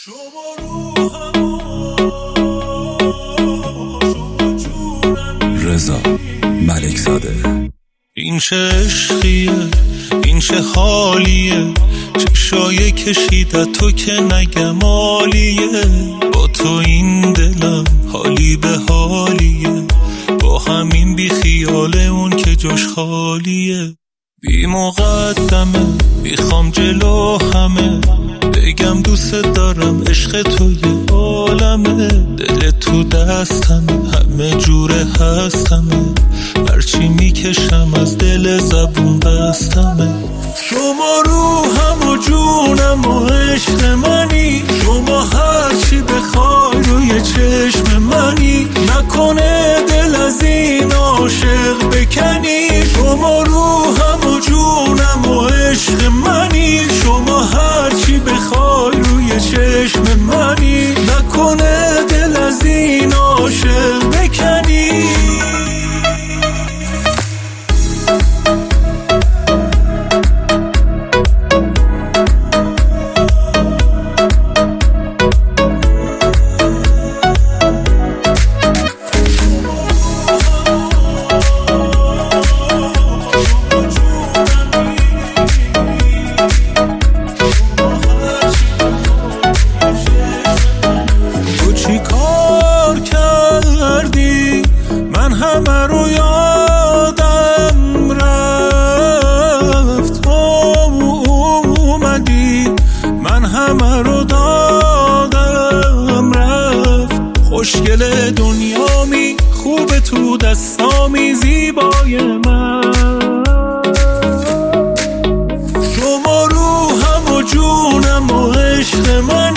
رضا ملک‌زاده. این چه عشقیه، این چه حالیه، چشای کشیده تو که نگم عالیه. با تو این دلم حالی به حالیه، با همین بی خیال اون که جاش خالیه. بی مقدمه میخوام جلو همه بگم دوست دارم، عشق تو یه عالمه. دل تو دستمه، همه جوره هستمه، هرچی میکشم از دل زبون بستمه. شما روحم و جونم و عشق منی، شما هرچی بخوای روی چشم منی. نکنه دل از این عاشق بکنی. شما روحم و جونم و عشق منی، شما هرچی بخوای روی چشم منی. نکنه دل از این عاشق بکنی. من همه رو یادم رفت، اومدی من همه رو دادم رفت. خوشگل دنیامی، خوب تو دستامی، زیبای من. شما روحم و جونم و عشق من،